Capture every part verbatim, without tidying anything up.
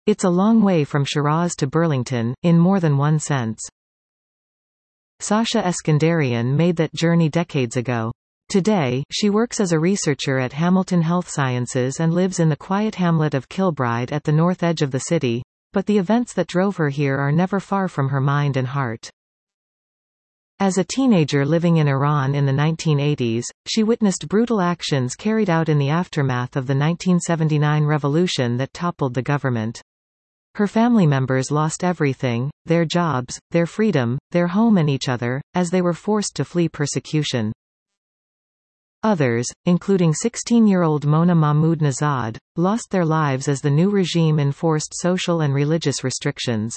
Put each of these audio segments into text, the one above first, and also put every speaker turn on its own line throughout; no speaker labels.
It's a long way from Shiraz to Burlington, in more than one sense. Sasha Eskandarian made that journey decades ago. Today, she works as a researcher at Hamilton Health Sciences and lives in the quiet hamlet of Kilbride at the north edge of the city, but the events that drove her here are never far from her mind and heart. As a teenager living in Iran in the nineteen eighties, she witnessed brutal actions carried out in the aftermath of the nineteen seventy-nine revolution that toppled the government. Her family members lost everything, their jobs, their freedom, their home and each other, as they were forced to flee persecution. Others, including sixteen-year-old Mona Mahmoud Nezad, lost their lives as the new regime enforced social and religious restrictions.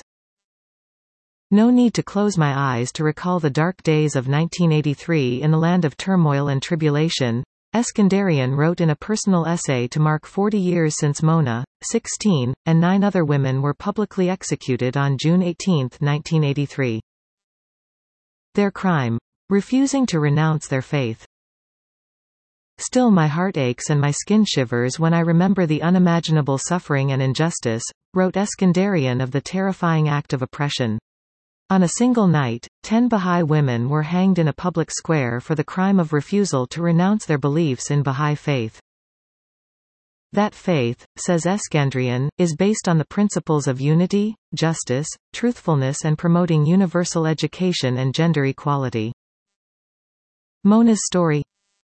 No need to close my eyes to recall the dark days of nineteen eighty-three in the land of turmoil and tribulation. Eskandarian wrote in a personal essay to mark forty years since Mona, sixteen, and nine other women were publicly executed on June eighteenth nineteen eighty-three. Their crime? Refusing to renounce their faith. Still my heart aches and my skin shivers when I remember the unimaginable suffering and injustice, wrote Eskandarian of the terrifying act of oppression. On a single night, ten Bahá'í women were hanged in a public square for the crime of refusal to renounce their beliefs in Bahá'í faith. That faith, says Eskandarian, is based on the principles of unity, justice, truthfulness and promoting universal education and gender equality. Mona's story.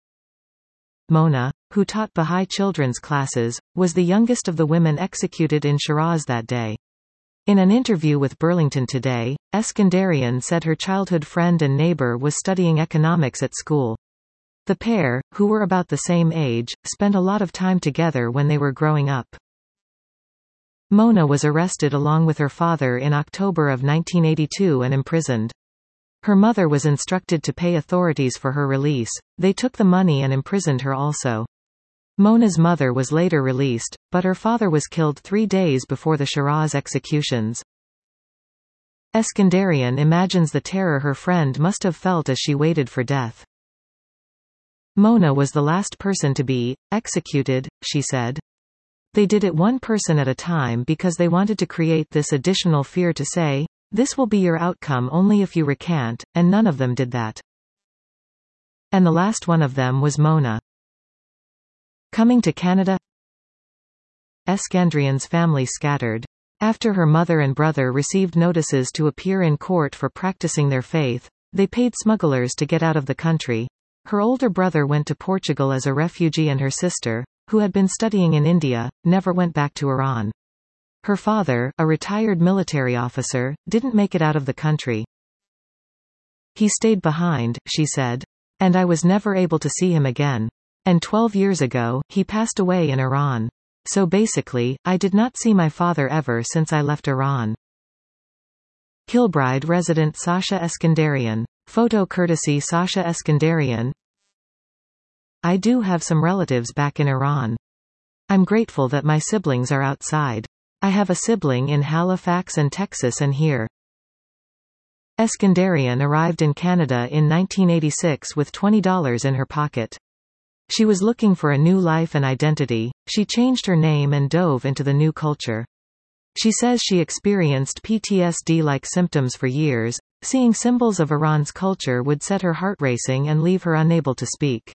Mona, who taught Bahá'í children's classes, was the youngest of the women executed in Shiraz that day. In an interview with Burlington Today, Eskandarian said her childhood friend and neighbor was studying economics at school. The pair, who were about the same age, spent a lot of time together when they were growing up. Mona was arrested along with her father in October of nineteen eighty-two and imprisoned. Her mother was instructed to pay authorities for her release. They took the money and imprisoned her also. Mona's mother was later released, but her father was killed three days before the Shiraz executions. Eskandarian imagines the terror her friend must have felt as she waited for death. Mona was the last person to be executed, she said. They did it one person at a time because they wanted to create this additional fear to say, this will be your outcome only if you recant, and none of them did that. And the last one of them was Mona. Coming to Canada. Eskandarian's family scattered. After her mother and brother received notices to appear in court for practicing their faith, they paid smugglers to get out of the country. Her older brother went to Portugal as a refugee and her sister, who had been studying in India, never went back to Iran. Her father, a retired military officer, didn't make it out of the country. He stayed behind, she said. And I was never able to see him again. And twelve years ago, he passed away in Iran. So basically, I did not see my father ever since I left Iran. Kilbride resident Sasha Eskandarian. Photo courtesy Sasha Eskandarian. I do have some relatives back in Iran. I'm grateful that my siblings are outside. I have a sibling in Halifax and Texas and here. Eskandarian arrived in Canada in nineteen eighty-six with twenty dollars in her pocket. She was looking for a new life and identity. She changed her name and dove into the new culture. She says she experienced P T S D-like symptoms for years. Seeing symbols of Iran's culture would set her heart racing and leave her unable to speak.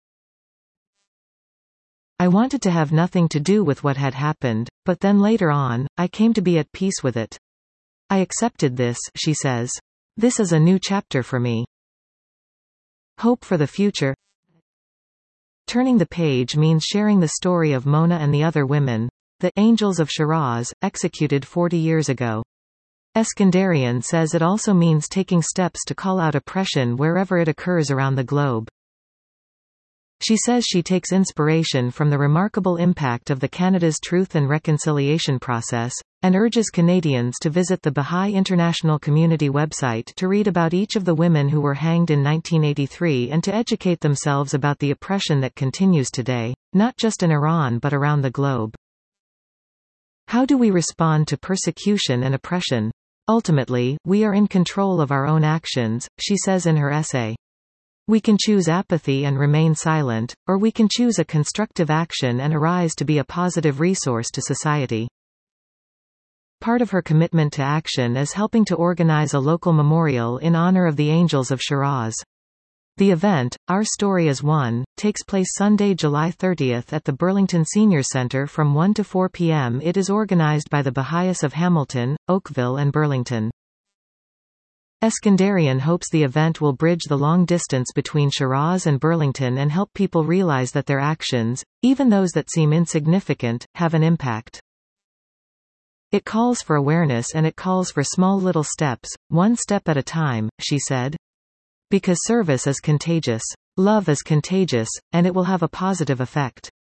I wanted to have nothing to do with what had happened, but then later on, I came to be at peace with it. I accepted this, she says. This is a new chapter for me. Hope for the future. Turning the page means sharing the story of Mona and the other women, the Angels of Shiraz, executed forty years ago. Eskandarian says it also means taking steps to call out oppression wherever it occurs around the globe. She says she takes inspiration from the remarkable impact of the Canada's Truth and Reconciliation process, and urges Canadians to visit the Bahá'í International Community website to read about each of the women who were hanged in nineteen eighty-three and to educate themselves about the oppression that continues today, not just in Iran but around the globe. How do we respond to persecution and oppression? Ultimately, we are in control of our own actions, she says in her essay. We can choose apathy and remain silent, or we can choose a constructive action and arise to be a positive resource to society. Part of her commitment to action is helping to organize a local memorial in honor of the Angels of Shiraz. The event, Our Story is One, takes place Sunday, July thirtieth at the Burlington Senior Center from one to four p m It is organized by the Baha'is of Hamilton, Oakville and Burlington. Eskandarian hopes the event will bridge the long distance between Shiraz and Burlington and help people realize that their actions, even those that seem insignificant, have an impact. It calls for awareness and it calls for small little steps, one step at a time, she said. Because service is contagious. Love is contagious, and it will have a positive effect.